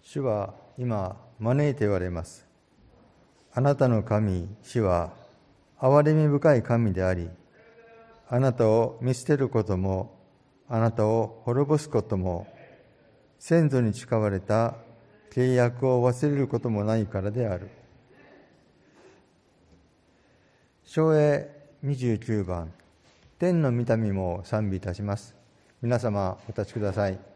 主は今招いておられます。あなたの神、主は憐れみ深い神であり、あなたを見捨てることも、あなたを滅ぼすことも、先祖に誓われた契約を忘れることもないからである。唱詠29番、天の御民も賛美いたします。皆様お立ちください。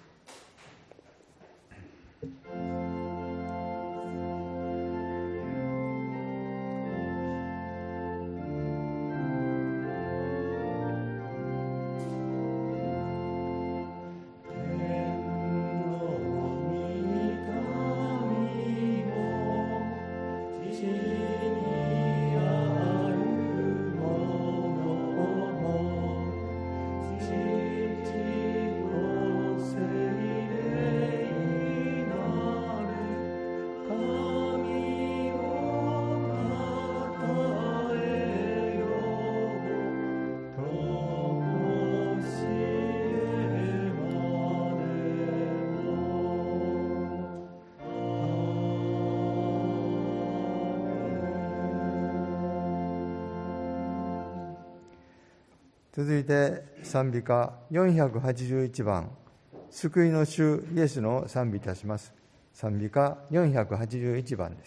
続いて賛美歌481番、救いの主イエスの賛美いたします。賛美歌481番です。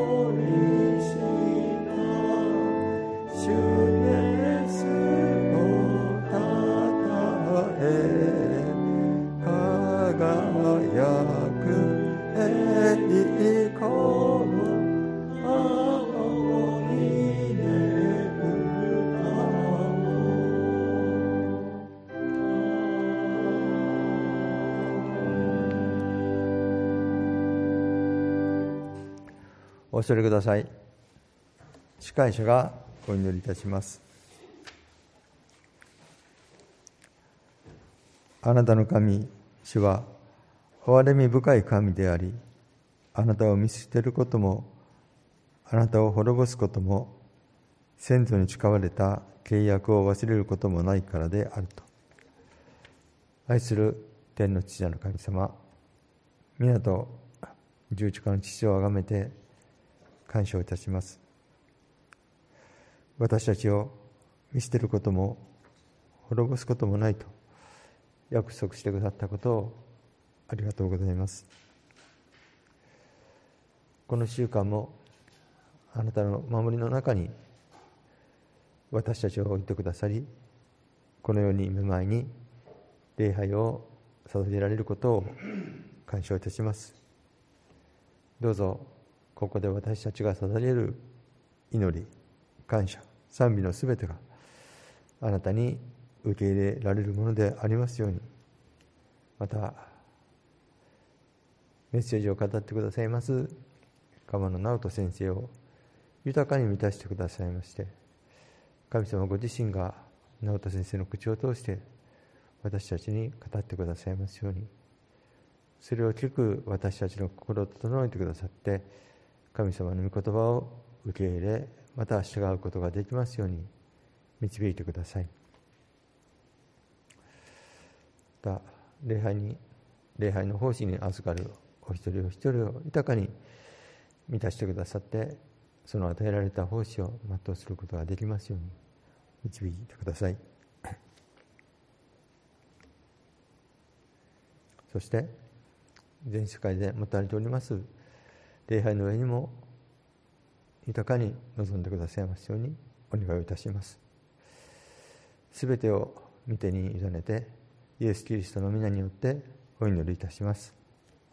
主イエスを恐れください。司会者がお祈りいたします。あなたの神、主は憐れみ深い神であり、あなたを見捨てることも、あなたを滅ぼすことも、先祖に誓われた契約を忘れることもないからであると。愛する天の父なる神様、皆と十字架の父をあがめて感謝をいたします。私たちを見捨てることも滅ぼすこともないと約束してくださったことをありがとうございます。この週間もあなたの守りの中に私たちを置いてくださり、このように目前に礼拝を捧げられることを感謝いたします。どうぞここで私たちが捧げる祈り、感謝、賛美のすべてがあなたに受け入れられるものでありますように、またメッセージを語ってくださいます鎌野直人先生を豊かに満たしてくださいまして、神様ご自身が直人先生の口を通して私たちに語ってくださいますように、それを聞く私たちの心を整えてくださって、神様の御言葉を受け入れ、また従うことができますように導いてください。また礼拝の奉仕に預かるお一人お一人を豊かに満たしてくださって、その与えられた奉仕を全うすることができますように導いてください。そして全世界で持たれております礼拝の上にも豊かに臨んでくださいますようにお願いをいたします。すべてを御手に委ねてイエス・キリストの皆によってお祈りいたします。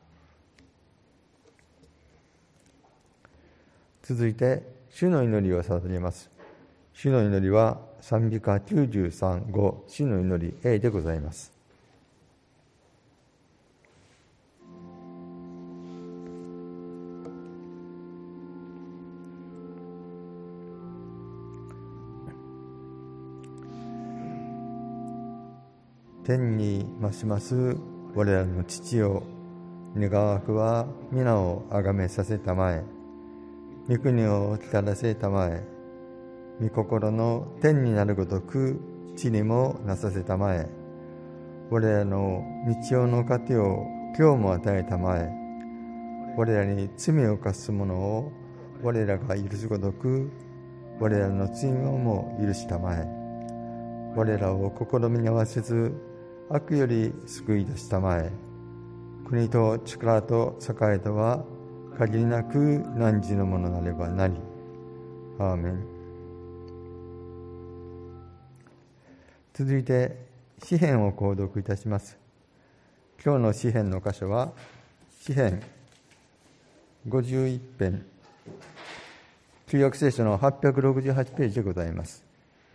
続いて主の祈りを捧げます。主の祈りは賛美歌93-5、主の祈り A でございます。天に増します我らの父よ、願わくは皆をあがめさせたまえ、御国を来たらせたまえ、御心の天になるごとく地にもなさせたまえ、我らの日曜の糧を今日も与えたまえ、我らに罪を犯す者を我らが許すごとく我らの罪をも許したまえ、我らを試みに合わせず悪より救い出したまえ、国と力と栄とは限りなく汝のものなればなり。アーメン。続いて詩編を購読いたします。今日の詩編の箇所は詩編51編、旧約聖書の868ページでございます。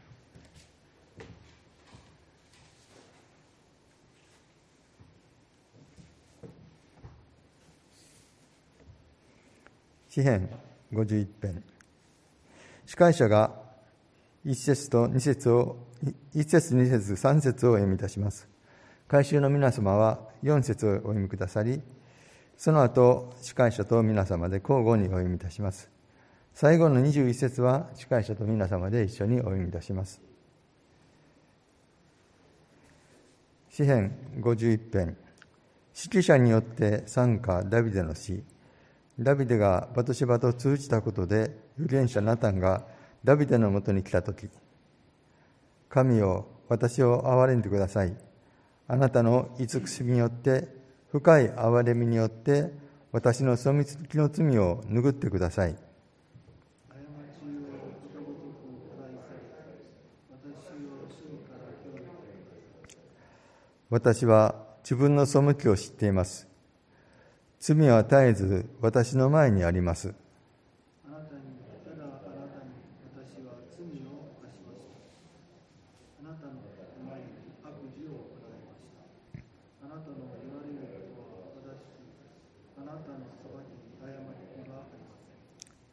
詩編51編。司会者が1節と2節を、1節、2節、3節をお読みいたします。改宗の皆様は4節をお読みくださり、その後、司会者と皆様で交互にお読みいたします。最後の21節は司会者と皆様で一緒にお読みいたします。詩編51編。指揮者によって賛歌ダビデの詩。ダビデがバトシバと通じたことで、預言者ナタンがダビデのもとに来たとき、神よ、私を憐れんでください。あなたの慈しみによって、深い憐れみによって、私の背きの罪を拭ってください。私は自分の背きを知っています。罪は絶えず私の前にあります。 あなたに私は罪を犯しました。あなたの前に悪事を行いました。あなたの言われることは正しく、あなたの裁きに誤りがありません。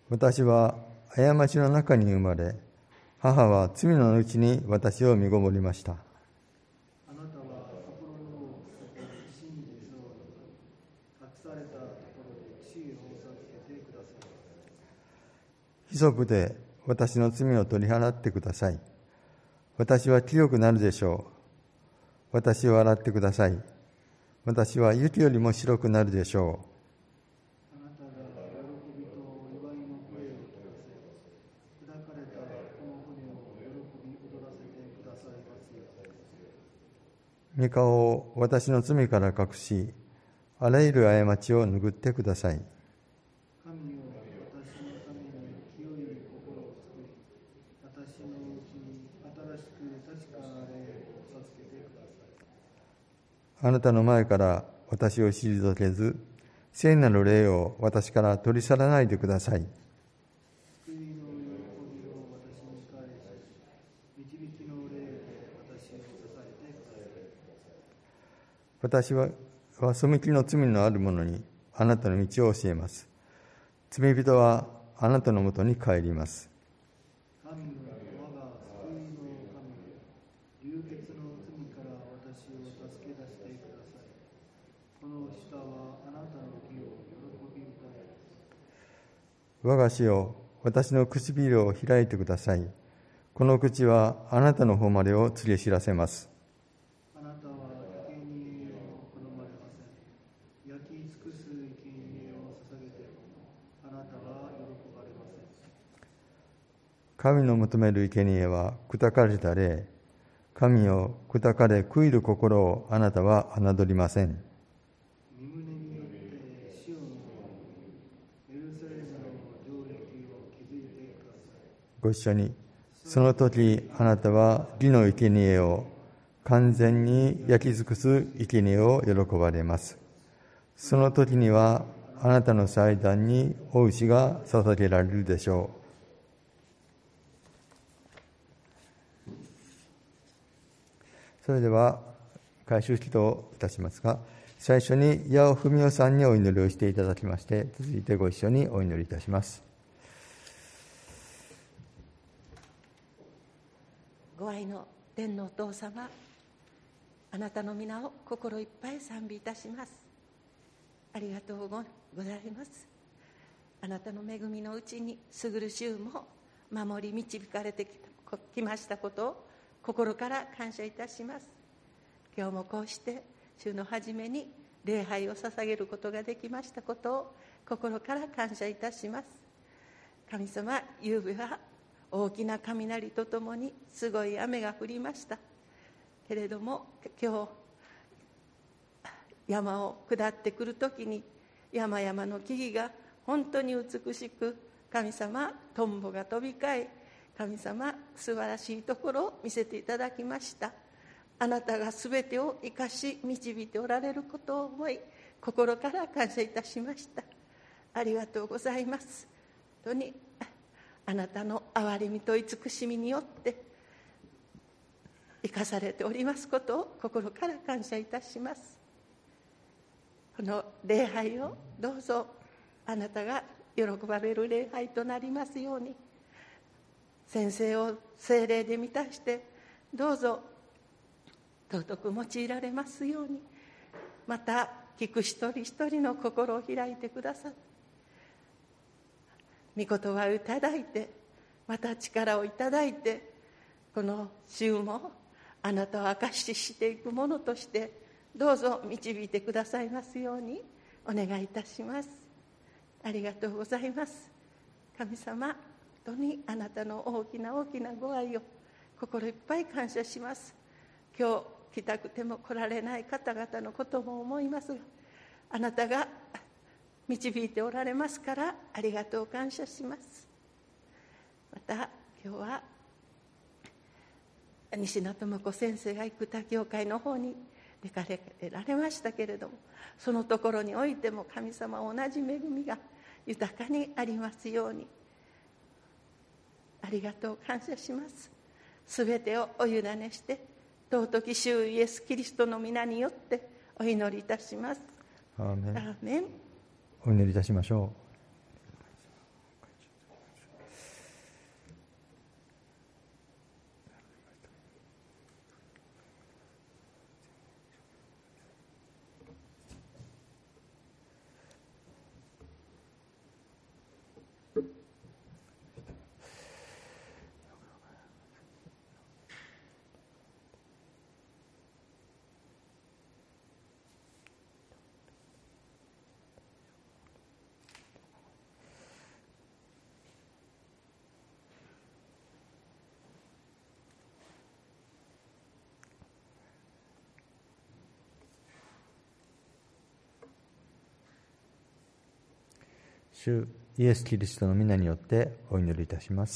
私は過ちの中に生まれ、母は罪のうちに私を身ごもりました。 あなたは心の奥底真実を隠されたところで地位を授けてください。 ヒソプで私の罪を取り払ってください。私は清くなるでしょう。私を洗ってください。私は雪よりも白くなるでしょあなたが喜びと祝いの声を聞かせ、砕かれたこの骨を喜び踊らせてくださいますように。 御顔を私の罪から隠し、あらゆる過ちを拭ってください。 神よ、私のために清い心を作り、私のうちに新しく確かな霊を授けてください。 あなたの前から私を退けず、聖なる霊を私から取り去らないでください。 救いの喜びを私に返し、導きの霊で私を支えてください。 私は背きの罪のある者にあなたの道を教えます。罪人はあなたのもとに帰ります。 神の我が救いの神よ、流血の罪から私を助け出してください。この舌はあなたの義を喜び歌えます。 我が主よ、私の唇を開いてください。この口はあなたの誉れを告げ知らせます。 あなたは生贄を好まれません。焼き尽くす生贄を捧げてもあなたは喜ばれません。 神の求める生贄は砕かれた霊。神よ、砕かれ悔いる心をあなたは侮りません。 身胸によってシオンをエルサレムの城壁を築いてください。 ご一緒に。その時あなたは義の生贄を完全に焼き尽くす生贄を喜ばれます。その時にはあなたの祭壇にお牛が捧げられるでしょう。それでは改宗祈祷をいたしますが、最初に八尾文夫さんにお祈りをしていただきまして、続いてご一緒にお祈りいたします。 ご愛の天のお父様、あなたの皆を心いっぱい賛美いたします。ありがとうございます。あなたの恵みのうちに過ぐる週も守り導かれてきましたことを心から感謝いたします。今日もこうして週の初めに礼拝を捧げることができましたことを心から感謝いたします。神様、夕べは大きな雷とともにすごい雨が降りましたけれども、今日山を下ってくるときに山々の木々が本当に美しく、神様トンボが飛び交い、神様素晴らしいところを見せていただきました。あなたがすべてを生かし導いておられることを思い、心から感謝いたしました。ありがとうございます。本当にあなたの憐れみと慈しみによって生かされておりますことを心から感謝いたします。この礼拝をどうぞあなたが喜ばれる礼拝となりますように、先生を聖霊で満たしてどうぞ尊く用いられますように、また聞く一人一人の心を開いてくださって、御言葉をいただいて、また力をいただいて、この週もあなたを証ししていくものとしてどうぞ導いてくださいますようにお願いいたします。ありがとうございます。神様、本当にあなたの大きな大きなご愛を心いっぱい感謝します。今日来たくても来られない方々のことも思いますが、あなたが導いておられますからありがとう感謝します。また今日は西野智子先生が生田教会の方に出かけられましたけれども、そのところにおいても神様同じ恵みが豊かにありますようにありがとう感謝します。すべてをお委ねして尊き主イエスキリストの皆によってお祈りいたします。 アーメン。 アーメン。 お祈りいたしましょう。 主イエス・キリストの皆によってお祈りいたします。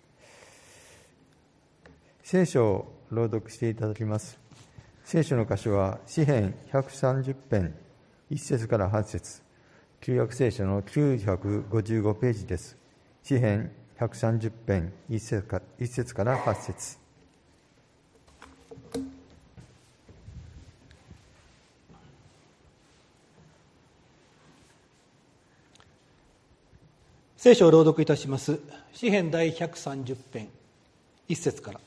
聖書を朗読していただきます。聖書の箇所は詩編130編1節から8節、旧約聖書の955ページです。詩編130編1節から8節。 聖書を朗読いたします。詩編第130編1節から。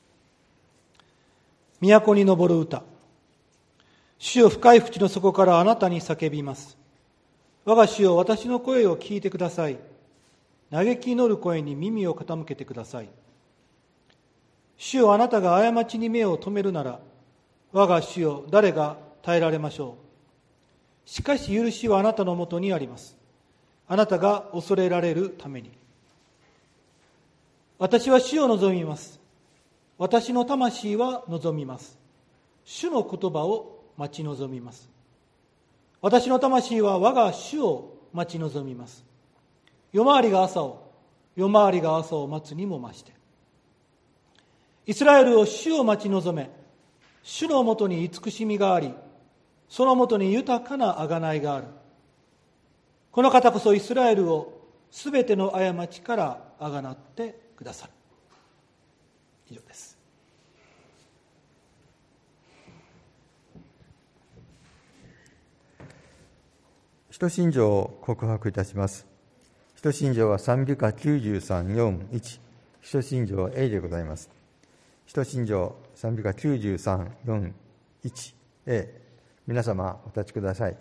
都に昇る歌。主よ、深い淵の底からあなたに叫びます。我が主よ、私の声を聞いてください。嘆き祈る声に耳を傾けてください。主よ、あなたが過ちに目を留めるなら、我が主よ、誰が耐えられましょう。しかし許しはあなたのもとにあります。あなたが恐れられるために。私は主を望みます。私の魂は望みます。主の言葉を待ち望みます。私の魂は我が主を待ち望みます。夜回りが朝を待つにも増して。イスラエルを主を待ち望め。主のもとに慈しみがあり、そのもとに豊かな贖いがある。この方こそイスラエルをすべての過ちからあがなってくださる。以上です。 使徒信条を告白いたします。使徒信条は賛美歌93、4、1。使徒信条 A でございます。使徒信条賛美歌93、4、1、A。皆様お立ちください。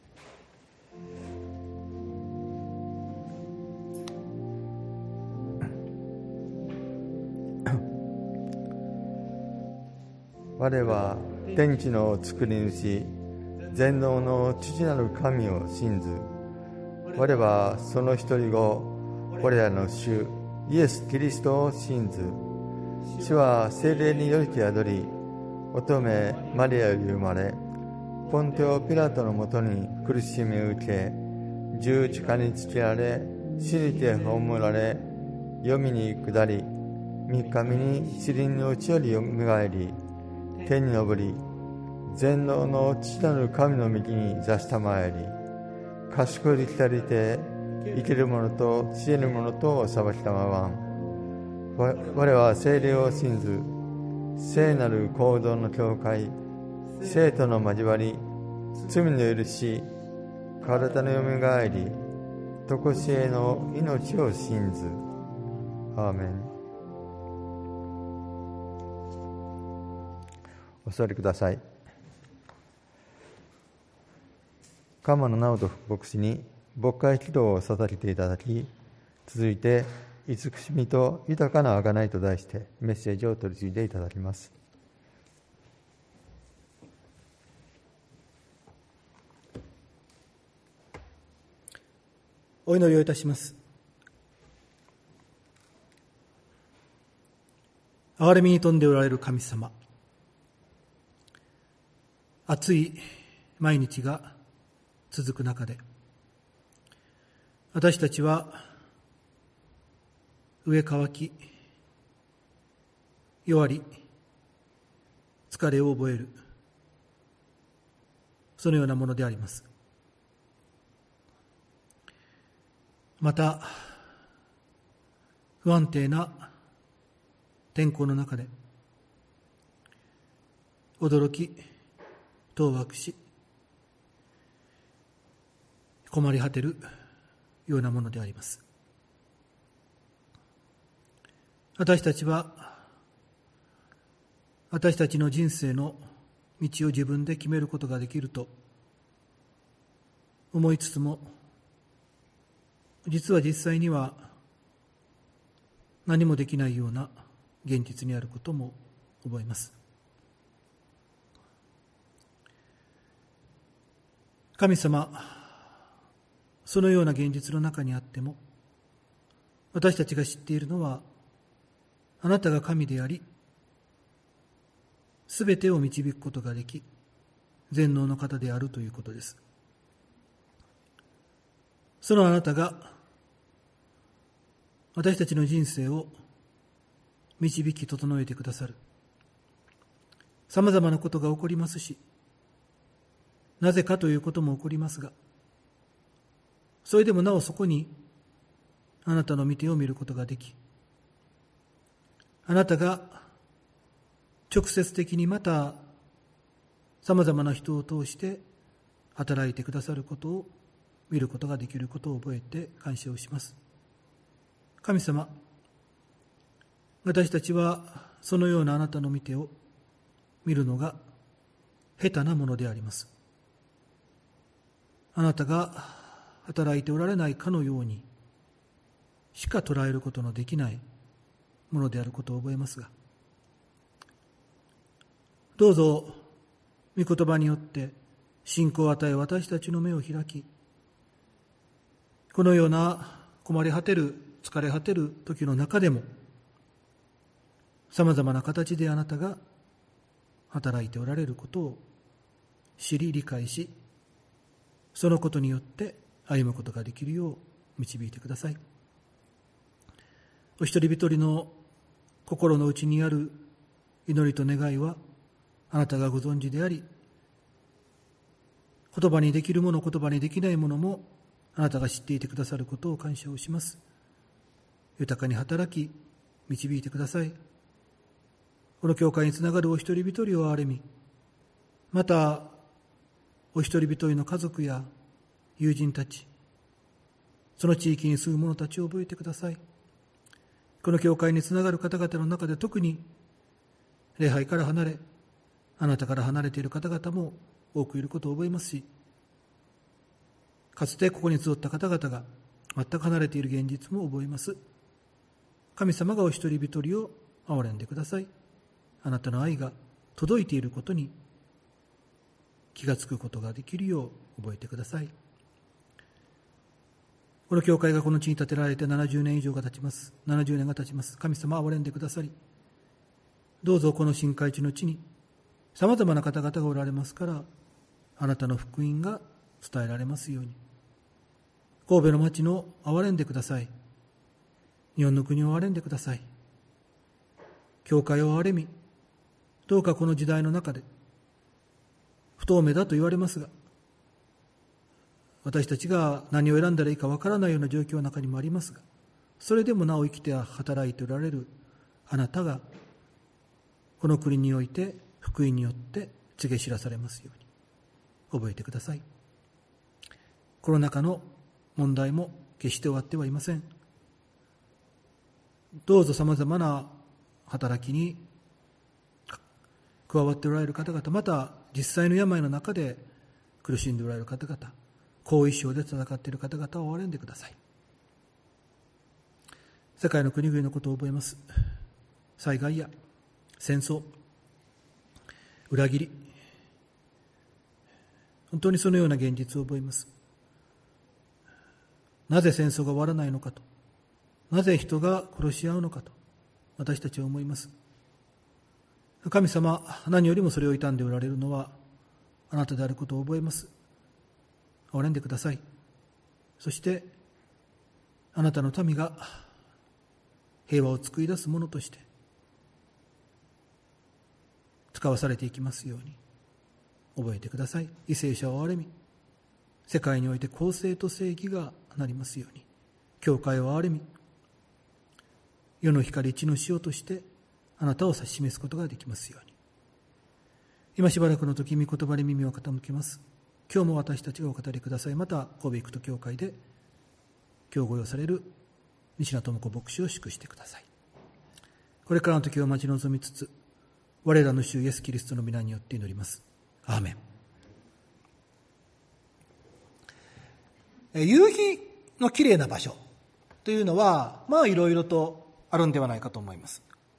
我は天地の作り主、全能の父なる神を信ず。我はその一人子、我らの主イエス・キリストを信ず。主は聖霊によりて宿り、乙女マリアより生まれ、ポンテオ・ピラトのもとに苦しみを受け、十字架につけられ、死にて葬られ、黄泉に下り、三日目に死人のうちよりよみがえり、天に昇り、全能の父なる神の右に座したまえり、賢い来たりて生きる者と知恵る者とを裁きたまわん。我は聖霊を信ず、聖なる行動の教会、聖との交わり、罪の許し、体のよみがえり、とこしえの命を信ず。アーメン。お座りください。鎌野直人牧師に牧会祈祷を捧げていただき、続いて慈しみと豊かな贖いと題してメッセージを取り次いでいただきます。 お祈りをいたします。憐れみに富んでおられる神様、暑い毎日が続く中で、私たちは飢え渇き、弱り、疲れを覚える、そのようなものであります。また、不安定な天候の中で、驚き、当惑し、困り果てるようなものであります。私たちは、私たちの人生の道を自分で決めることができると思いつつも、実は実際には何もできないような現実にあることも覚えます。神様、そのような現実の中にあっても、私たちが知っているのは、あなたが神であり、すべてを導くことができ、全能の方であるということです。 そのあなたが私たちの人生を導き整えてくださる。さまざまなことが起こりますし、なぜかということも起こりますが、それでもなおそこにあなたの御手を見ることができ、あなたが直接的にまたさまざまな人を通して働いてくださることを見ることができることを覚えて感謝をします。神様、私たちはそのようなあなたの御手を見るのが下手なものであります。あなたが働いておられないかのようにしか捉えることのできないものであることを覚えますが、どうぞ御言葉によって信仰を与え、私たちの目を開き、このような困り果てる、疲れ果てる時の中でも、さまざまな形であなたが働いておられることを知り理解し、そのことによって歩むことができるよう導いてください。お一人一人の心の内にある祈りと願いはあなたがご存知であり、言葉にできるもの、言葉にできないものもあなたが知っていてくださることを感謝をします。豊かに働き導いてください。この教会につながるお一人一人を憐れみ、またお一人一人の家族や友人たち、その地域に住む者たちを覚えてください。この教会につながる方々の中で特に礼拝から離れ、あなたから離れている方々も多くいることを覚えますし、かつてここに集った方々が全く離れている現実も覚えます。神様がお一人一人を憐れんでください。あなたの愛が届いていることに気がつくことができるよう覚えてください。この教会がこの地に建てられて70年以上が経ちます。70年が経ちます。神様憐れんでくださり、どうぞこの新海地の地にさまざまな方々がおられますから、あなたの福音が伝えられますように。神戸の町の憐れんでください。日本の国を憐れんでください。教会を憐れみ、どうかこの時代の中で不透明だと言われますが、私たちが何を選んだらいいかわからないような状況の中にもありますが、それでもなお生きて働いておられるあなたがこの国において福音によって告げ知らされますように覚えてください。コロナ禍の問題も決して終わってはいません。どうぞさまざまな働きに加わっておられる方々、また実際の病の中で苦しんでおられる方々、後遺症で戦っている方々を憐れんでください。世界の国々のことを覚えます。災害や戦争、裏切り、本当にそのような現実を覚えます。なぜ戦争が終わらないのかと、なぜ人が殺し合うのかと私たちは思います。神様、何よりもそれを傷んでおられるのはあなたであることを覚えます。憐れんでください。そしてあなたの民が平和を作り出すものとして使わされていきますように覚えてください。為政者を憐れみ、世界において公正と正義がなりますように、教会を憐れみ、世の光地の塩としてあなたを指し示すことができますように。今しばらくの時、御言葉に耳を傾けます。今日も私たちがお語りください。また神戸育人教会で今日ご用される西名智子牧師を祝してください。これからの時を待ち望みつつ、我らの主イエスキリストの皆によって祈ります。アーメン。夕日のきれいな場所というのは、いろいろとあるんではないかと思います。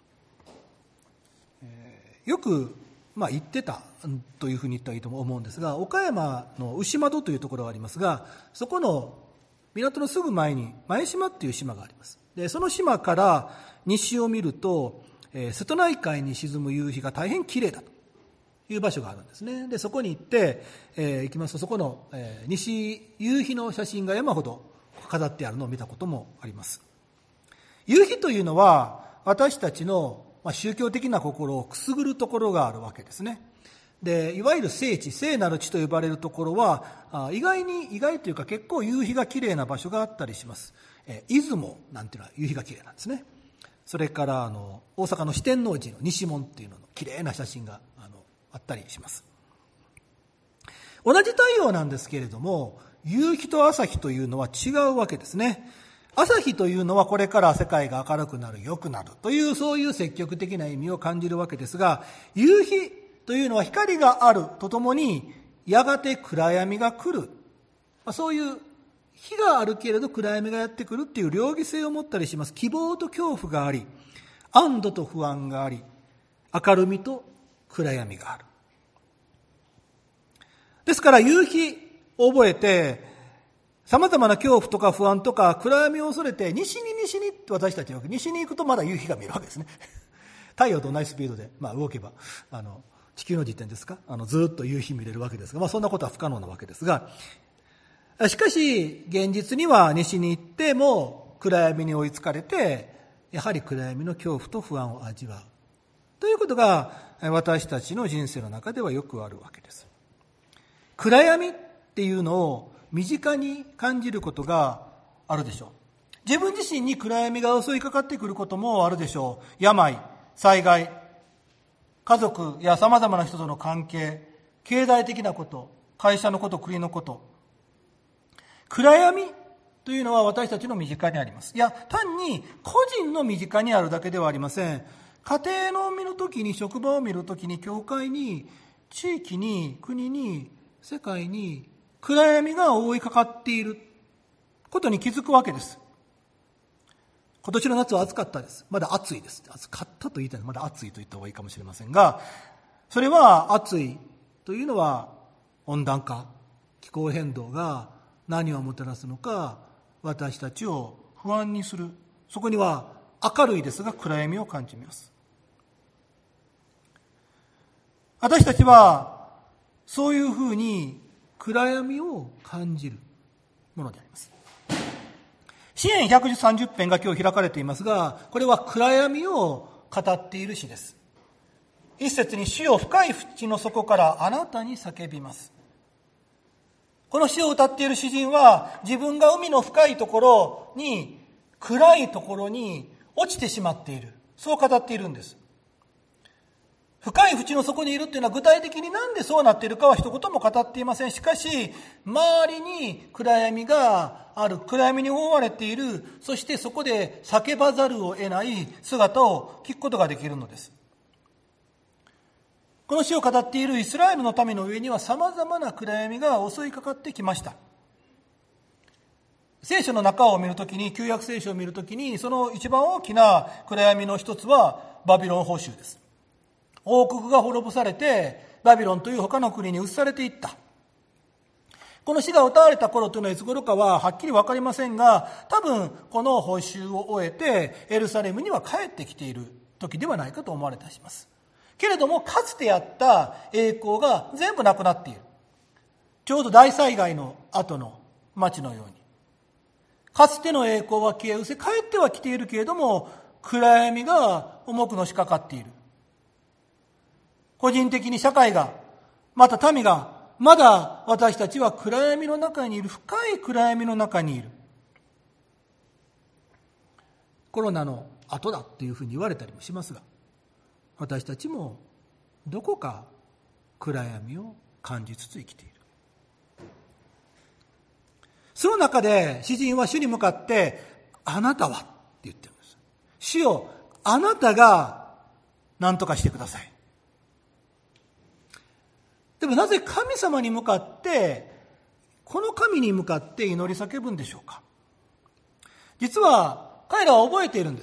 よく行ってたというふうに言ったらいいと思うんですが、岡山の牛窓というところがありますが、そこの港のすぐ前に前島っていう島があります。でその島から西を見ると、瀬戸内海に沈む夕日が大変きれいだという場所があるんですね。でそこに行って、行きますと、そこの、西夕日の写真が山ほど飾ってあるのを見たこともあります。夕日というのは私たちの宗教的な心をくすぐるところがあるわけですね。で、いわゆる聖地、聖なる地と呼ばれるところは意外というか結構夕日がきれいな場所があったりします。出雲なんていうのは夕日がきれいなんですね。それから大阪の四天王寺の西門っていうののきれいな写真があったりします。同じ太陽なんですけれども、夕日と朝日というのは違うわけですね。朝日というのはこれから世界が明るくなる、良くなるという、そういう積極的な意味を感じるわけですが、夕日というのは光があるとともにやがて暗闇が来る、そういう日があるけれど暗闇がやってくるっていう両義性を持ったりします。希望と恐怖があり、安堵と不安があり、明るみと暗闇がある。ですから夕日を覚えて、さまざまな恐怖とか不安とか暗闇を恐れて西にって私たちは西に行くとまだ夕日が見えるわけですね。太陽と同じスピードで、動けば地球の時点ですか、ずっと夕日見れるわけですが、そんなことは不可能なわけですが、しかし現実には西に行っても暗闇に追いつかれて、やはり暗闇の恐怖と不安を味わうということが私たちの人生の中ではよくあるわけです。暗闇っていうのを身近に感じることがあるでしょう。自分自身に暗闇が襲いかかってくることもあるでしょう。病、災害、家族やさまざまな人との関係、経済的なこと、会社のこと、国のこと。暗闇というのは私たちの身近にあります。いや、単に個人の身近にあるだけではありません。家庭を見るときに、職場を見るときに、教会に、地域に、国に、世界に暗闇が覆いかかっていることに気づくわけです。今年の夏は暑かったです。まだ暑いです。暑かったと言いたいのはまだ暑いと言った方がいいかもしれませんが、それは暑いというのは温暖化、気候変動が何をもたらすのか、私たちを不安にする。そこには明るいですが暗闇を感じます。私たちはそういうふうに暗闇を感じるものであります。詩編130編が今日開かれていますが、これは暗闇を語っている詩です。一節に、主よ深い淵の底からあなたに叫びます。この詩を歌っている詩人は、自分が海の深いところに、暗いところに落ちてしまっている、そう語っているんです。深い淵の底にいるというのは具体的になんでそうなっているかは一言も語っていません。しかし周りに暗闇がある、暗闇に覆われている、そしてそこで叫ばざるを得ない姿を聞くことができるのです。この詩を語っているイスラエルの民の上にはさまざまな暗闇が襲いかかってきました。聖書の中を見るときに、旧約聖書を見るときに、その一番大きな暗闇の一つはバビロン捕囚です。王国が滅ぼされてバビロンという他の国に移されていった。この詩が歌われた頃というのはいつ頃かははっきり分かりませんが、多分この捕囚を終えてエルサレムには帰ってきている時ではないかと思われたりします。けれどもかつてあった栄光が全部なくなっている。ちょうど大災害の後の町のように、かつての栄光は消え失せ、帰ってはきているけれども暗闇が重くのしかかっている。個人的に社会が、また民が、まだ私たちは暗闇の中にいる、深い暗闇の中にいる。コロナの後だというふうに言われたりもしますが、私たちもどこか暗闇を感じつつ生きている。その中で詩人は主に向かって、あなたはって言ってるんです。主よ、あなたが何とかしてください。でもなぜ神様に向かって、この神に向かって祈り叫ぶんでしょうか。実は彼らは覚えているんです。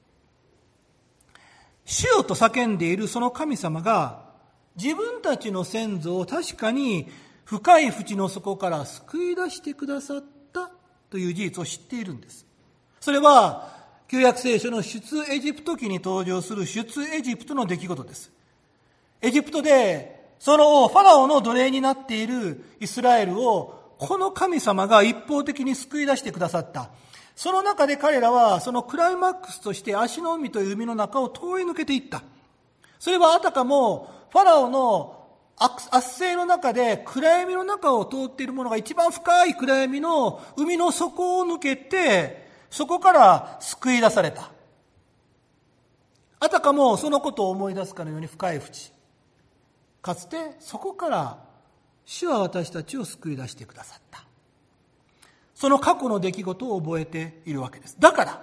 主よと叫んでいるその神様が自分たちの先祖を確かに深い淵の底から救い出してくださったという事実を知っているんです。それは旧約聖書の出エジプト記に登場する出エジプトの出来事です。エジプトでその王ファラオの奴隷になっているイスラエルをこの神様が一方的に救い出してくださった。その中で彼らはそのクライマックスとして足の海という海の中を通り抜けていった。それはあたかもファラオの圧政の中で暗闇の中を通っているものが一番深い暗闇の海の底を抜けて、そこから救い出された。あたかもそのことを思い出すかのように深い淵。かつてそこから主は私たちを救い出してくださった。その過去の出来事を覚えているわけです。だから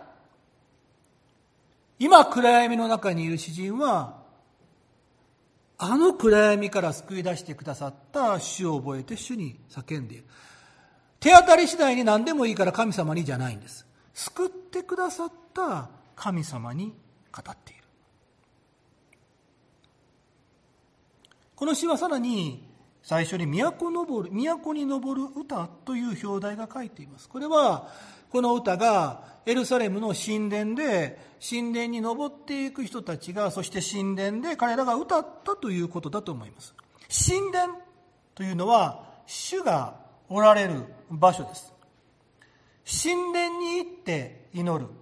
今暗闇の中にいる詩人は、あの暗闇から救い出してくださった主を覚えて主に叫んでいる。手当たり次第に何でもいいから神様にじゃないんです。救ってくださった神様に語っている。この詩はさらに最初に都に登る歌という表題が書いています。これはこの歌がエルサレムの神殿で神殿に登っていく人たちが、そして神殿で彼らが歌ったということだと思います。神殿というのは主がおられる場所です。神殿に行って祈る。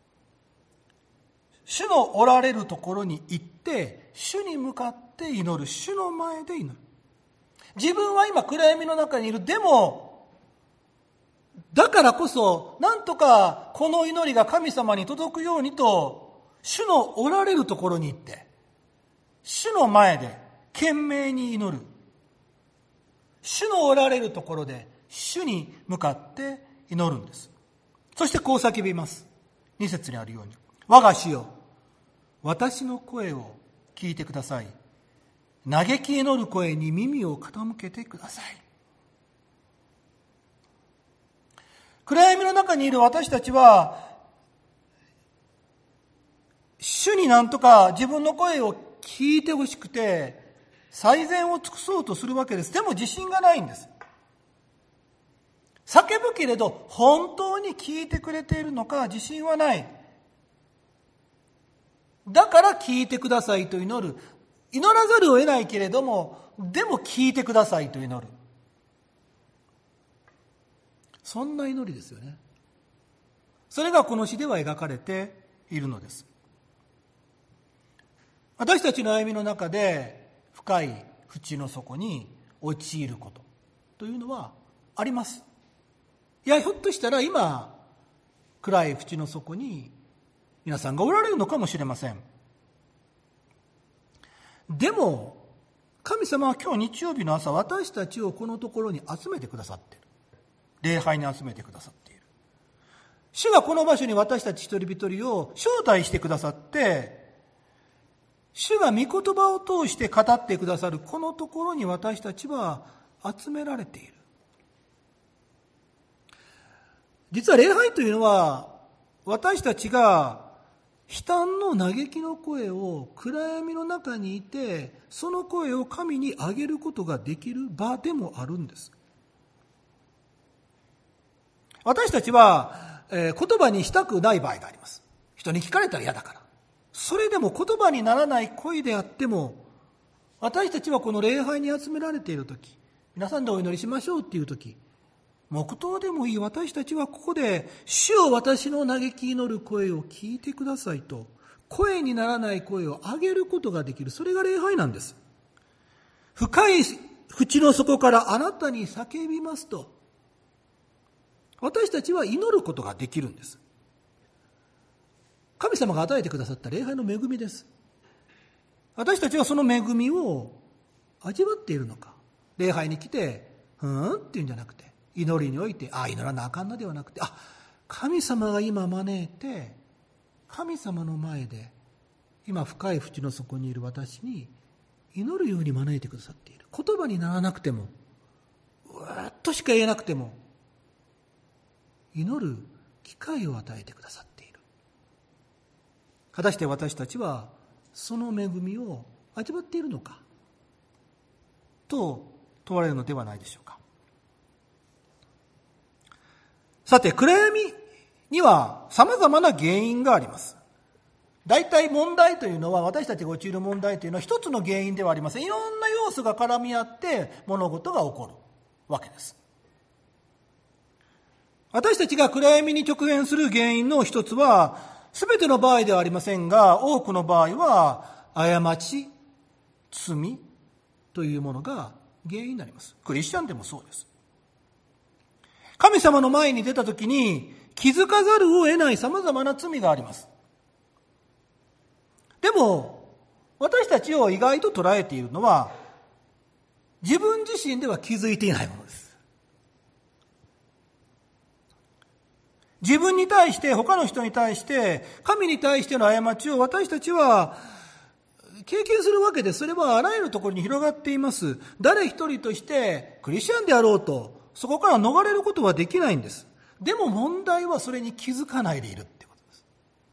主のおられるところに行って主に向かって祈る。主の前で祈る。自分は今暗闇の中にいる。でもだからこそなんとかこの祈りが神様に届くようにと、主のおられるところに行って主の前で懸命に祈る。主のおられるところで主に向かって祈るんです。そしてこう叫びます。2節にあるように、我が主よ、私の声を聞いてください。嘆き祈る声に耳を傾けてください。暗闇の中にいる私たちは、主になんとか自分の声を聞いてほしくて最善を尽くそうとするわけです。でも自信がないんです。叫ぶけれど本当に聞いてくれているのか自信はない。だから聞いてくださいと祈る。祈らざるを得ないけれども、でも聞いてくださいと祈る。そんな祈りですよね。それがこの詩では描かれているのです。私たちの歩みの中で深い淵の底に陥ることというのはあります。いや、ひょっとしたら今暗い淵の底に皆さんがおられるのかもしれません。でも神様は今日日曜日の朝、私たちをこのところに集めてくださっている。礼拝に集めてくださっている。主がこの場所に私たち一人一人を招待してくださって、主が御言葉を通して語ってくださるこのところに私たちは集められている。実は礼拝というのは、私たちが悲嘆の嘆きの声を暗闇の中にいて、その声を神に上げることができる場でもあるんです。私たちは、言葉にしたくない場合があります。人に聞かれたら嫌だから。それでも言葉にならない声であっても、私たちはこの礼拝に集められているとき、皆さんでお祈りしましょうっていうとき、黙祷でもいい私たちはここで、主よ私の嘆き祈る声を聞いてくださいと、声にならない声を上げることができる。それが礼拝なんです。深い淵の底からあなたに叫びますと、私たちは祈ることができるんです。神様が与えてくださった礼拝の恵みです。私たちはその恵みを味わっているのか。礼拝に来てっていうんじゃなくて、祈りにおいて祈らなあかんのではなくて、神様が今招いて、神様の前で今深い淵の底にいる私に祈るように招いてくださっている。言葉にならなくても、うわっとしか言えなくても、祈る機会を与えてくださっている。果たして私たちはその恵みを味わっているのかと問われるのではないでしょうか。さて、暗闇には様々な原因があります。大体問題というのは、私たちが陥る問題というのは一つの原因ではありません。いろんな要素が絡み合って物事が起こるわけです。 私たちが暗闇に直面する原因の一つは、すべての場合ではありませんが、多くの場合は、過ち、罪というものが原因になります。クリスチャンでもそうです。神様の前に出たときに気づかざるを得ない様々な罪があります。でも、私たちを意外と捉えているのは、自分自身では気づいていないものです。自分に対して、他の人に対して、神に対しての過ちを私たちは経験するわけです。それはあらゆるところに広がっています。誰一人としてクリスチャンであろうと、そこから逃れることはできないんです。でも問題はそれに気づかないでいるってことです。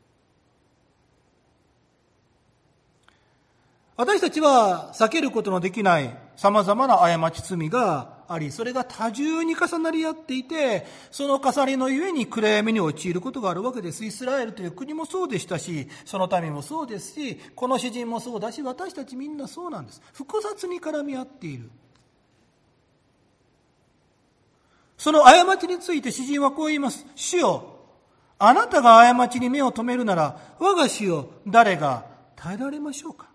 私たちは避けることのできない様々な過ち罪があり、それが多重に重なり合っていて、その重なりのゆえに暗闇に陥ることがあるわけです。イスラエルという国もそうでしたし、その民もそうですし、この詩人もそうだし、私たちみんなそうなんです。複雑に絡み合っている。その過ちについて詩人はこう言います。主よ、あなたが過ちに目を留めるなら、我が主よ、誰が耐えられましょうか。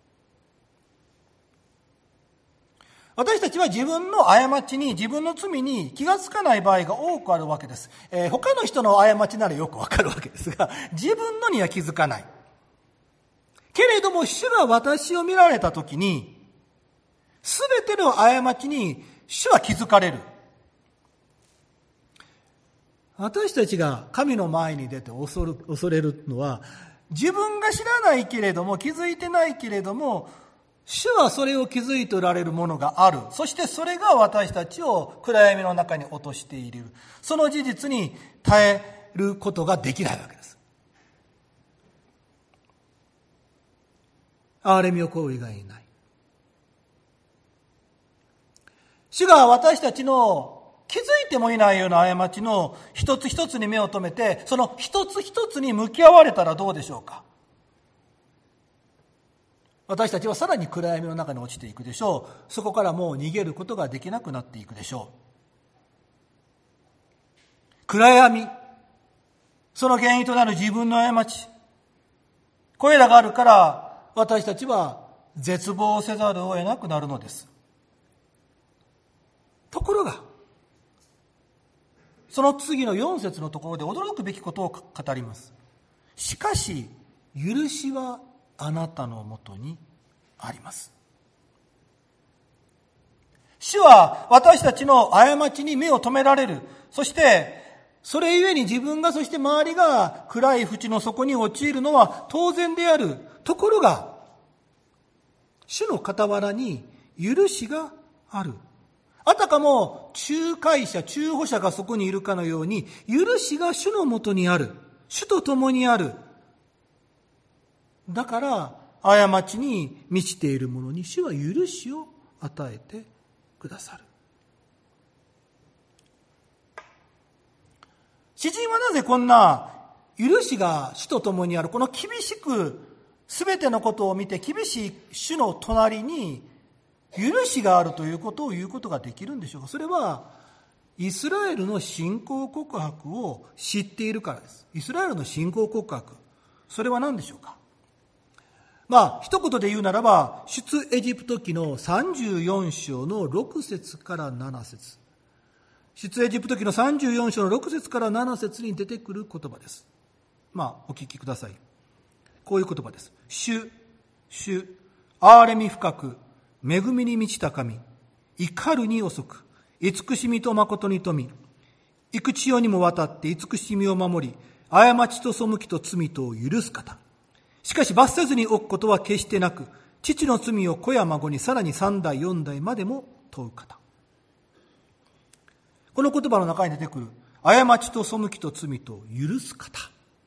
私たちは自分の過ちに、自分の罪に気がつかない場合が多くあるわけです。他の人の過ちならよくわかるわけですが、自分のには気づかない。けれども、主が私を見られたときに、すべての過ちに主は気づかれる。私たちが神の前に出て恐れるのは、自分が知らないけれども、気づいてないけれども、主はそれを気づいておられるものがある。そしてそれが私たちを暗闇の中に落としている。その事実に耐えることができないわけです。憐れみをこう以外にない。主が私たちの気づいてもいないような過ちの一つ一つに目を留めて、その一つ一つに向き合われたらどうでしょうか。私たちはさらに暗闇の中に落ちていくでしょう。そこからもう逃げることができなくなっていくでしょう。暗闇、その原因となる自分の過ち、これらがあるから私たちは絶望せざるを得なくなるのです。ところが、その次の4節のところで驚くべきことを語ります。しかし、許しはあなたのもとにあります。主は私たちの過ちに目を留められる。そして、それゆえに自分が、そして周りが暗い淵の底に陥るのは当然である。ところが、主の傍らに許しがある。あたかも仲介者、中保者がそこにいるかのように、許しが主のもとにある。主と共にある。だから、過ちに満ちている者に主は許しを与えてくださる。詩人はなぜこんな許しが主と共にある、この厳しく全てのことを見て厳しい主の隣に許しがあるということを言うことができるんでしょうか。それはイスラエルの信仰告白を知っているからです。イスラエルの信仰告白、それは何でしょうか。一言で言うならば、出エジプト記の34章の6節から7節。出エジプト記の34章の6節から7節に出てくる言葉です。お聞きください。こういう言葉です。主、憐れみ深く、恵みに満ちた神、怒るに遅く、慈しみと誠に富み、幾千代にもわたって慈しみを守り、過ちと背きと罪とを許す方。しかし罰せずに置くことは決してなく、父の罪を子や孫にさらに3代4代までも問う方。この言葉の中に出てくる過ちと背きと罪と許す方。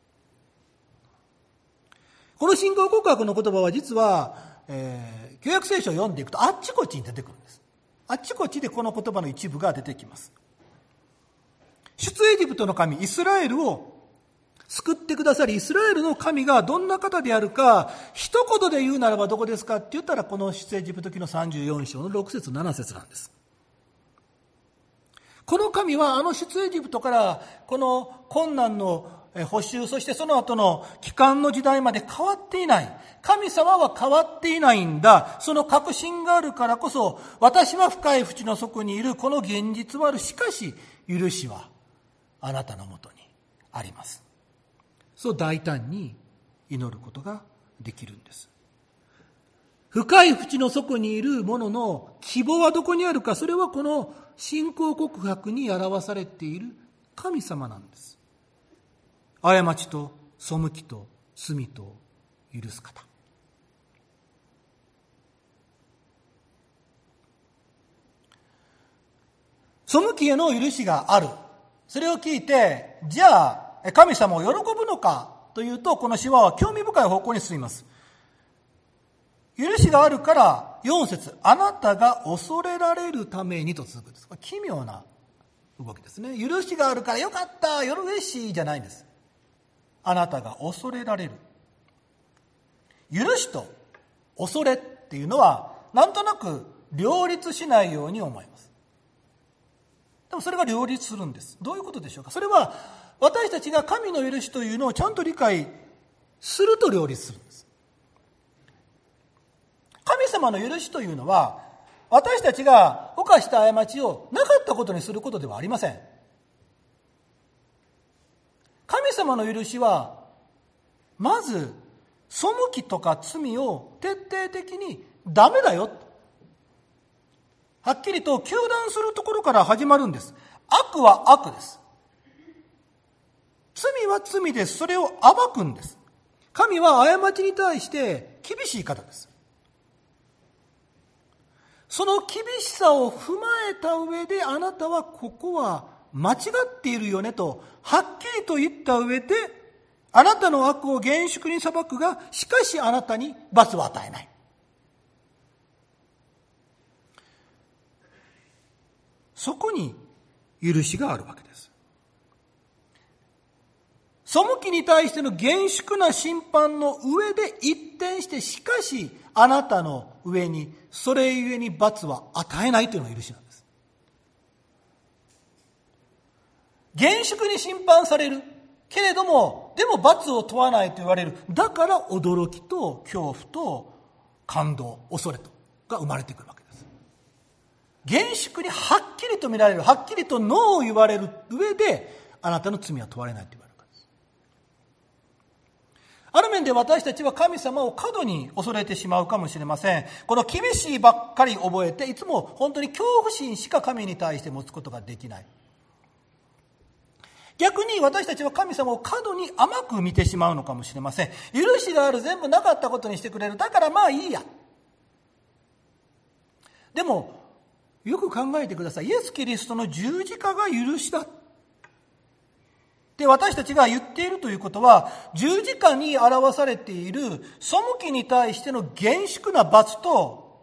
この信仰告白の言葉は実は、旧約聖書を読んでいくとあっちこっちに出てくるんです。あっちこっちでこの言葉の一部が出てきます。出エジプトの神イスラエルを救ってくださり、イスラエルの神がどんな方であるか、一言で言うならばどこですかって言ったら、この出エジプト記の34章の6節7節なんです。 この神はあの出エジプトからこの困難の補修、そしてその後の帰還の時代まで変わっていない。神様は変わっていないんだ。その確信があるからこそ、私は深い淵の底にいる、この現実はある。しかし、許しはあなたのもとにあります。そう大胆に祈ることができるんです。深い淵の底にいる者の希望はどこにあるか、それはこの信仰告白に表されている神様なんです。過ちと背きと罪と許す方。背きへの許しがある。それを聞いて、じゃあ神様を喜ぶのかというと、この詩は興味深い方向に進みます。許しがあるから4節、あなたが恐れられるためにと続くんです。これ奇妙な動きですね。許しがあるからよかった、嬉しいじゃないんです。あなたが恐れられる。許しと恐れっていうのはなんとなく両立しないように思います。でもそれが両立するんです。どういうことでしょうか。それは私たちが神の許しというのをちゃんと理解すると両立するんです。神様の許しというのは、私たちが犯した過ちをなかったことにすることではありません。神様の許しは、まず背きとか罪を徹底的にダメだよ、はっきりと糾弾するところから始まるんです。悪は悪です。罪は罪です。それを暴くんです。神は過ちに対して厳しい方です。その厳しさを踏まえた上で、あなたはここは間違っているよねとはっきりと言った上で、あなたの悪を厳粛に裁くが、しかしあなたに罰を与えない。そこに許しがあるわけです。背きに対しての厳粛な審判の上で一転して、しかしあなたの上にそれゆえに罰は与えないというのが許しなんです。厳粛に審判されるけれども、でも罰を問わないと言われる。だから驚きと恐怖と感動、恐れとが生まれてくるわけです。厳粛にはっきりと見られる、はっきりとノーを言われる上で、あなたの罪は問われないと言われるからです。ある面で私たちは神様を過度に恐れてしまうかもしれません。この厳しいばっかり覚えて、いつも本当に恐怖心しか神に対して持つことができない。逆に私たちは神様を過度に甘く見てしまうのかもしれません。許しがある、全部なかったことにしてくれる、だからまあいいや。でもよく考えてください。イエス・キリストの十字架が許しだで私たちが言っているということは、十字架に表されている背きに対しての厳粛な罰と、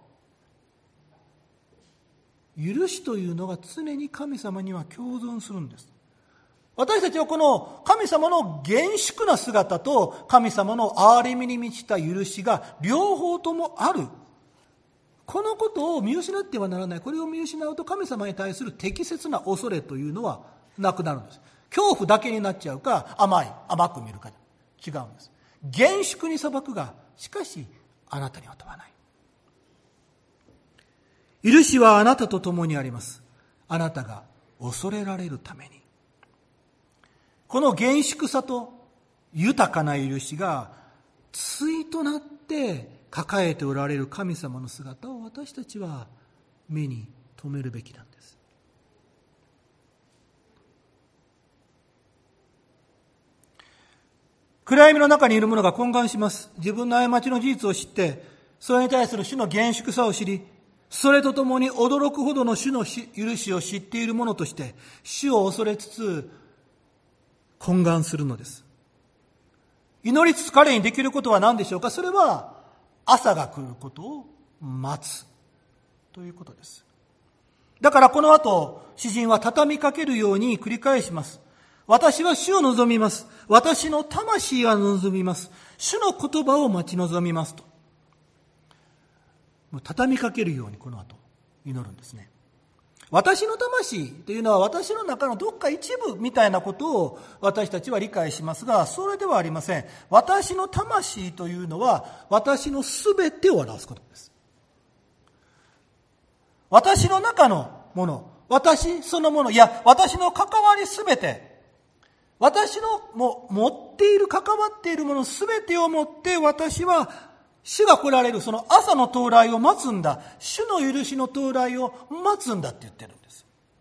許しというのが常に神様には共存するんです。私たちはこの神様の厳粛な姿と神様の憐れみに満ちた許しが両方ともある。このことを見失ってはならない。これを見失うと神様に対する適切な恐れというのはなくなるんです。恐怖だけになっちゃうか、甘く見るか違うんです。厳粛に裁くが、しかしあなたには問わない。許しはあなたと共にあります。あなたが恐れられるために。この厳粛さと豊かな許しが対となって抱えておられる神様の姿を私たちは目に留めるべきなんです。暗闇の中にいる者が懇願します。自分の過ちの事実を知って、それに対する主の厳粛さを知り、それとともに驚くほどの主の許しを知っている者として、主を恐れつつ懇願するのです。祈りつつ彼にできることは何でしょうか。それは朝が来ることを待つということです。だからこの後、詩人は畳みかけるように繰り返します。私は主を望みます。私の魂は望みます。主の言葉を待ち望みますと。もう畳みかけるようにこの後祈るんですね。 私の魂というのは私の中のどっか一部みたいなことを私たちは理解しますが、それではありません。私の魂というのは私のすべてを表すことです。私の中のもの、私そのもの、いや私の関わりすべて、私の持っている関わっているものすべてをもって私は主が来られるその朝の到来を待つんだ。主の許しの到来を待つんだって言ってるんです。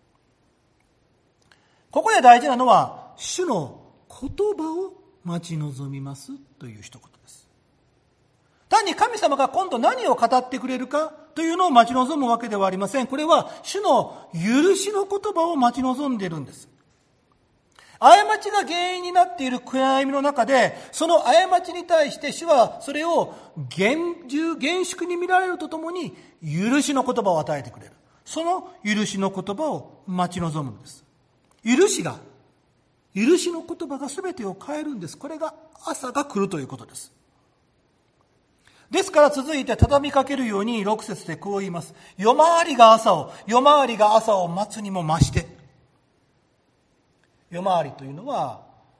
ここで大事なのは、主の言葉を待ち望みますという一言です。単に神様が今度何を語ってくれるかというのを待ち望むわけではありません。これは主の許しの言葉を待ち望んでいるんです。過ちが原因になっている暗闇の中で、その過ちに対して主はそれを厳粛に見られるとともに許しの言葉を与えてくれる。その許しの言葉を待ち望むんです。許しの言葉が全てを変えるんです。これが朝が来るということです。ですから続いて畳みかけるように6節でこう言います。夜回りが朝を待つにも増して。夜回りというのは、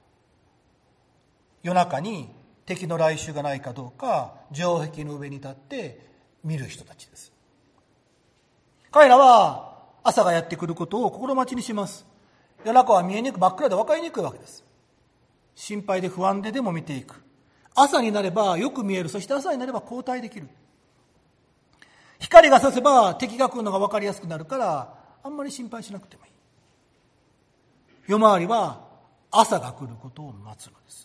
夜中に敵の来襲がないかどうか城壁の上に立って見る人たちです。彼らは朝がやってくることを心待ちにします。夜中は見えにくい、真っ暗で分かりにくいわけです。心配で不安でも見ていく。朝になればよく見える。そして朝になれば交代できる。光が差せば敵が来るのが分かりやすくなるから、あんまり心配しなくてもいい。夜回りは朝が来ることを待つのです。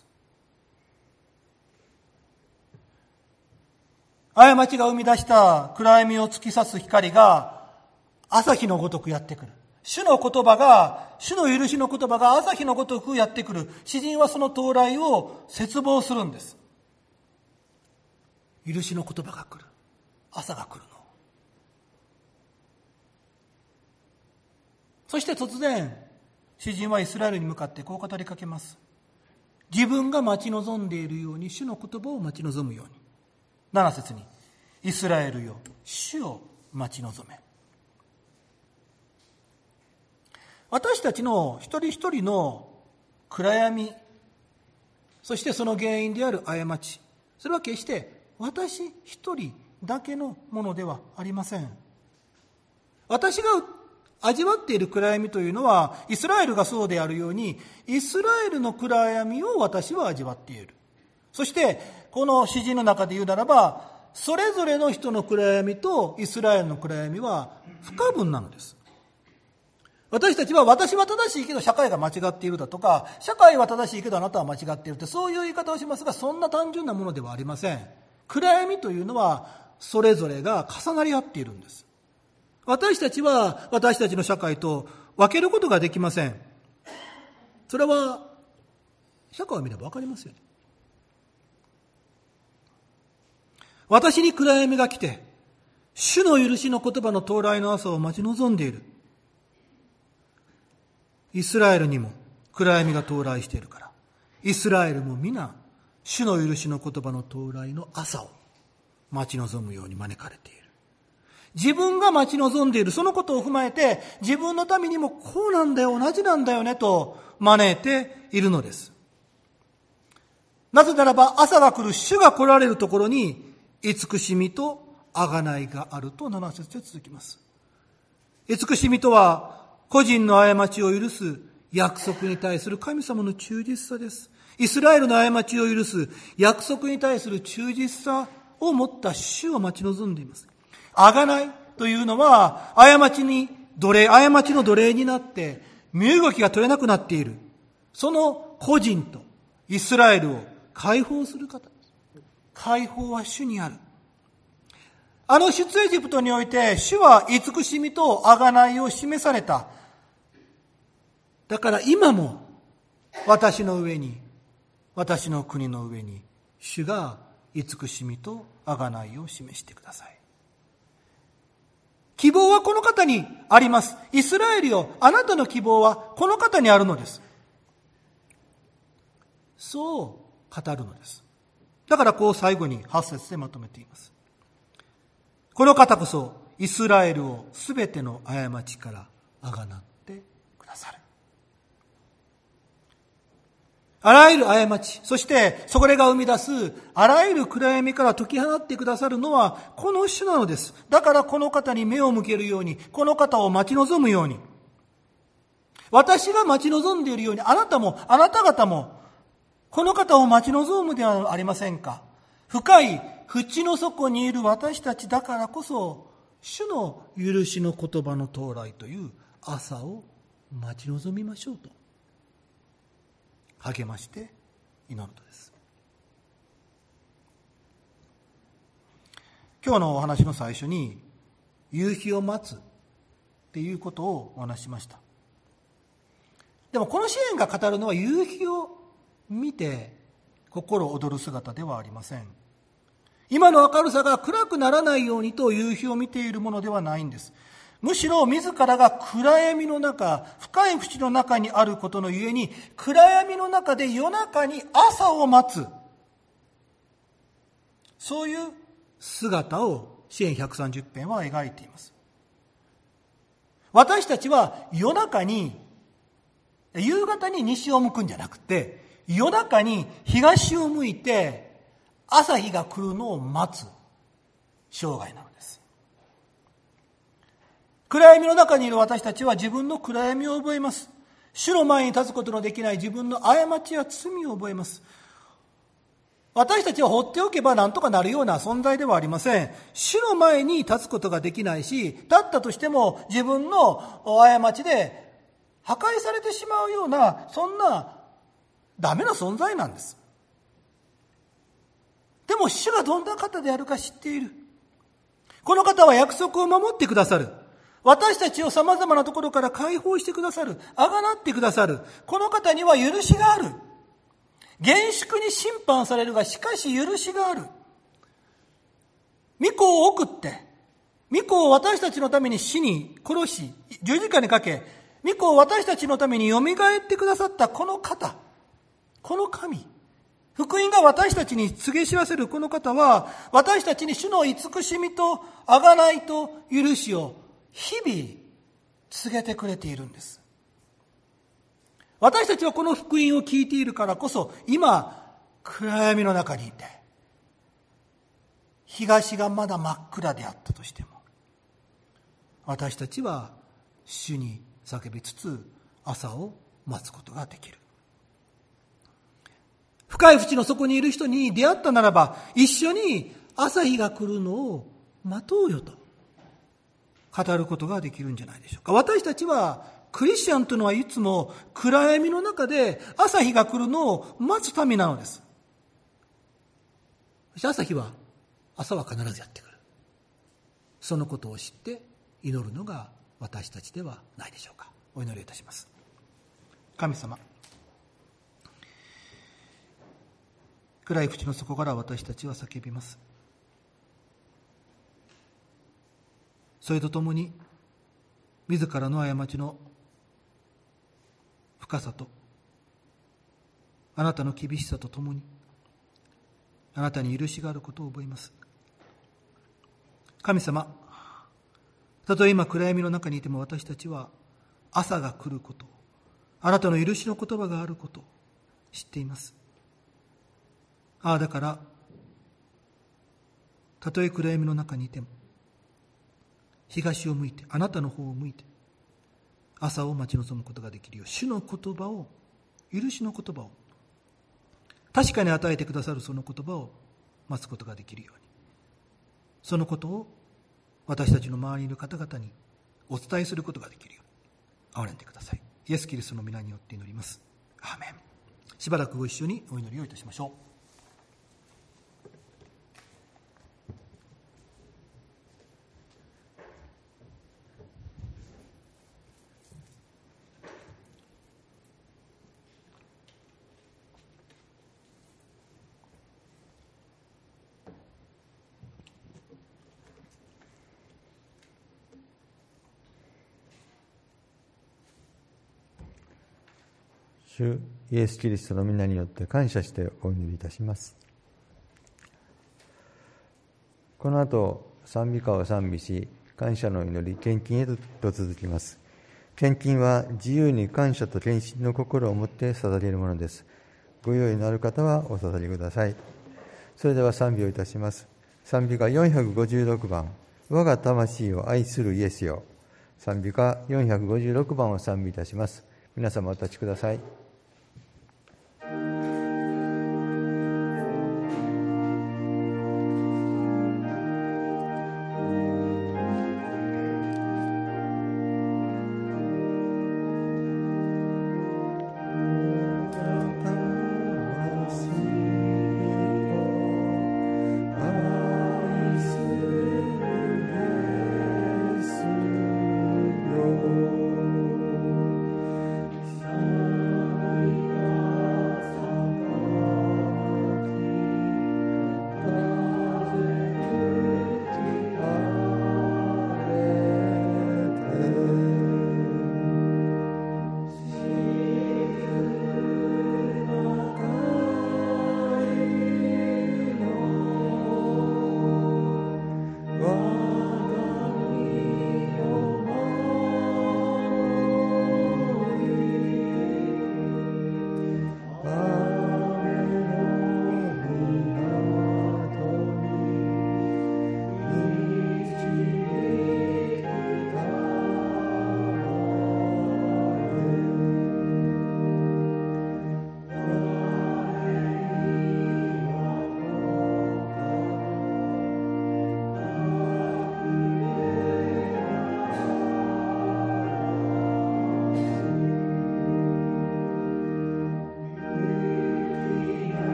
過ちが生み出した暗闇を突き刺す光が朝日のごとくやってくる。主の許しの言葉が朝日のごとくやってくる。詩人はその到来を切望するんです。許しの言葉が来る。朝が来るの。そして突然、詩人はイスラエルに向かってこう語りかけます。自分が待ち望んでいるように主の言葉を待ち望むように。7節に、イスラエルよ、主を待ち望め。私たちの一人一人の暗闇、そしてその原因である過ち、それは決して私一人だけのものではありません。私が味わっている暗闇というのは、イスラエルがそうであるように、イスラエルの暗闇を私は味わっている。そして、この詩人の中で言うならば、それぞれの人の暗闇とイスラエルの暗闇は不可分なのです。私たちは、私は正しいけど社会が間違っているだとか、社会は正しいけどあなたは間違っているって、そういう言い方をしますが、そんな単純なものではありません。暗闇というのは、それぞれが重なり合っているんです。私たちは私たちの社会と分けることができません。それは社会を見れば分かりますよね。私に暗闇が来て、主の許しの言葉の到来の朝を待ち望んでいる。イスラエルにも暗闇が到来しているから、イスラエルも皆主の許しの言葉の到来の朝を待ち望むように招かれている。自分が待ち望んでいるそのことを踏まえて、自分のためにもこうなんだよ、同じなんだよねと招いているのです。なぜならば、朝が来る、主が来られるところに慈しみと贖いがあると7節で続きます。慈しみとは個人の過ちを許す約束に対する神様の忠実さです。イスラエルの過ちを許す約束に対する忠実さを持った主を待ち望んでいます。贖いというのは、過ちの奴隷になって身動きが取れなくなっている、その個人とイスラエルを解放する方です。解放は主にある。あの出エジプトにおいて、主は慈しみと贖いを示された。だから今も私の上に、私の国の上に、主が慈しみと贖いを示してください。希望はこの方にあります。イスラエルよ、あなたの希望はこの方にあるのです。そう語るのです。だからこう最後に8節でまとめています。この方こそイスラエルをすべての過ちからあがなってくださる。あらゆる過ち、そしてそれが生み出すあらゆる暗闇から解き放ってくださるのはこの主なのです。だからこの方に目を向けるように、この方を待ち望むように、私が待ち望んでいるように、あなた方もこの方を待ち望むではありませんか。深い淵の底にいる私たちだからこそ、主の許しの言葉の到来という朝を待ち望みましょうと励まして祈るのです。今日のお話の最初に夕日を待つっていうことをお話ししました。でもこの詩篇が語るのは夕日を見て心躍る姿ではありません。今の明るさが暗くならないようにと夕日を見ているものではないんです。むしろ自らが暗闇の中、深い淵の中にあることのゆえに、暗闇の中で夜中に朝を待つ、そういう姿を詩篇130編は描いています。私たちは夜中に、夕方に西を向くんじゃなくて、夜中に東を向いて朝日が来るのを待つ生涯なのです。暗闇の中にいる私たちは自分の暗闇を覚えます。主の前に立つことのできない自分の過ちや罪を覚えます。私たちは放っておけば何とかなるような存在ではありません。主の前に立つことができないし、立ったとしても自分の過ちで破壊されてしまうような、そんなダメな存在なんです。でも主がどんな方であるか知っている。この方は約束を守ってくださる。私たちを様々なところから解放してくださる。あがなってくださる。この方には許しがある。厳粛に審判されるが、しかし許しがある。御子を送って、御子を私たちのために死に殺し、十字架にかけ、御子を私たちのためによみがえってくださったこの方、この神、福音が私たちに告げ知らせるこの方は、私たちに主の慈しみと贖いと許しを日々告げてくれているんです。私たちはこの福音を聞いているからこそ、今暗闇の中にいて、東がまだ真っ暗であったとしても、私たちは主に叫びつつ朝を待つことができる。深い淵の底にいる人に出会ったならば、一緒に朝日が来るのを待とうよと語ることができるんじゃないでしょうか。私たちはクリスチャンというのはいつも暗闇の中で朝日が来るのを待つためなのです。そして朝は必ずやってくる。そのことを知って祈るのが私たちではないでしょうか。お祈りいたします。神様、暗い淵の底から私たちは叫びます。それとともに自らの過ちの深さとあなたの厳しさとともにあなたに許しがあることを覚えます。神様、たとえ今暗闇の中にいても私たちは朝が来ること、あなたの許しの言葉があることを知っています。だからたとえ暗闇の中にいても東を向いて、あなたの方を向いて朝を待ち望むことができるよう、主の言葉を、許しの言葉を確かに与えてくださるその言葉を待つことができるように、そのことを私たちの周りにいる方々にお伝えすることができるように憐れんでください。イエス・キリストの皆によって祈ります。アーメン。しばらくご一緒にお祈りをいたしましょう。 主イエス・キリストの皆によって感謝してお祈りいたします。この後賛美歌を賛美し、 感謝の祈り、献金へと続きます。献金は自由に感謝と献身の心を持って捧げるものです。ご用意のある方はお捧げください。それでは賛美をいたします。賛美歌456番、我が魂を愛するイエスよ。賛美歌456番を賛美いたします。皆様お立ちください。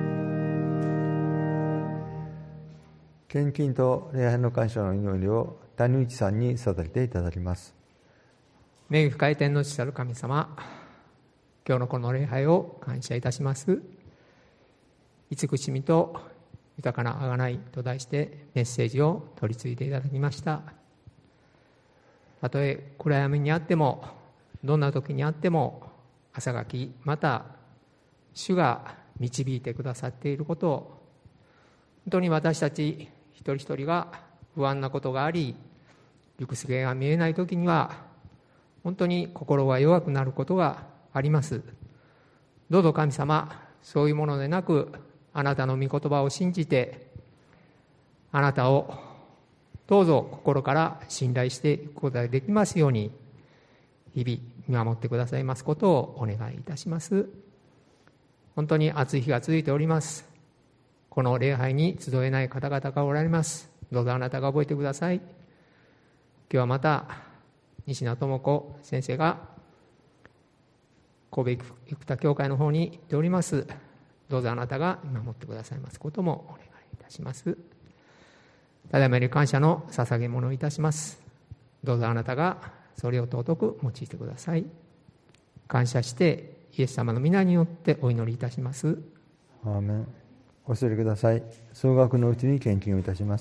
献金と礼拝の感謝の祈りを谷内さんに授けていただきます。 恵み深い天の父なる神様、今日のこの礼拝を感謝いたします。慈しみと豊かな贖いと題してメッセージを取り次いでいただきました。たとえ暗闇にあっても、どんな時にあっても、朝がきまた主が導いてくださっていることを、本当に私たち一人一人が不安なことがあり、行く末が見えない時には本当に心が弱くなることがあります。どうぞ神様、そういうものでなく、あなたの御言葉を信じて、あなたをどうぞ心から信頼していくことができますように、日々見守ってくださいますことをお願いいたします。本当に暑い日が続いております。この礼拝に集えない方々がおられます。どうぞあなたが覚えてください。今日はまた西名智子先生が神戸生田教会の方に行っております。どうぞあなたが見守ってくださいますこともお願いいたします。ただいまより感謝の捧げ物をいたします。どうぞあなたがそれを尊く用いてください。感謝してイエス様の皆によってお祈りいたします。 アーメン。お座りください。総額のうちに献金をいたします。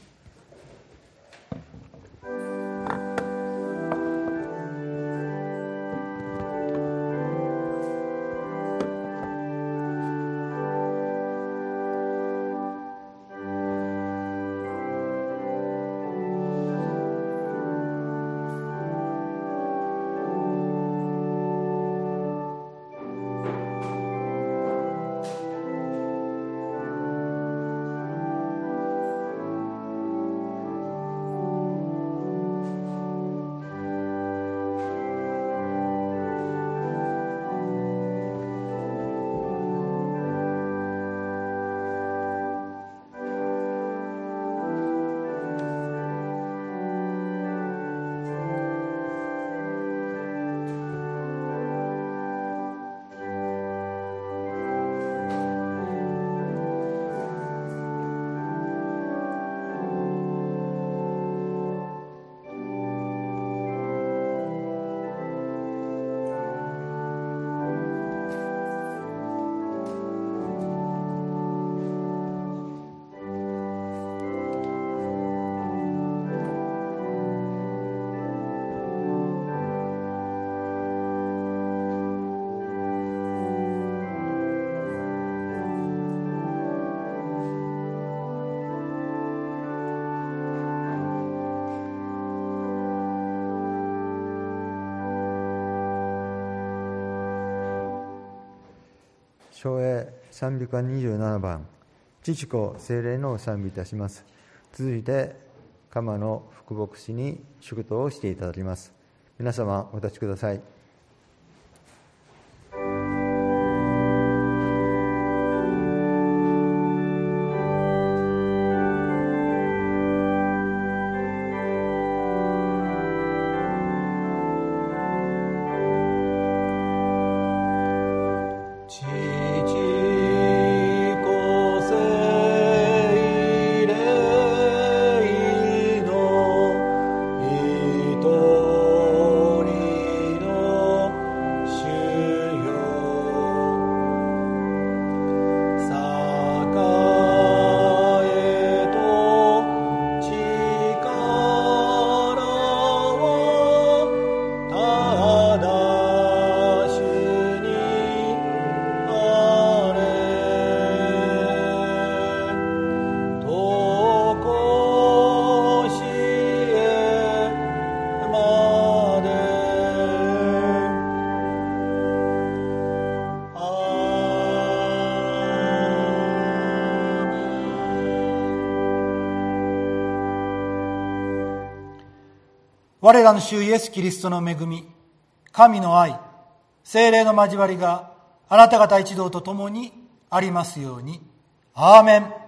唱詠327番、父子聖霊の賛美いたします。続いて鎌野福牧師に祝祷をしていただきます。皆様お立ちください。 我らの主イエスキリストの恵み、神の愛、聖霊の交わりがあなた方一同と共にありますように。アーメン。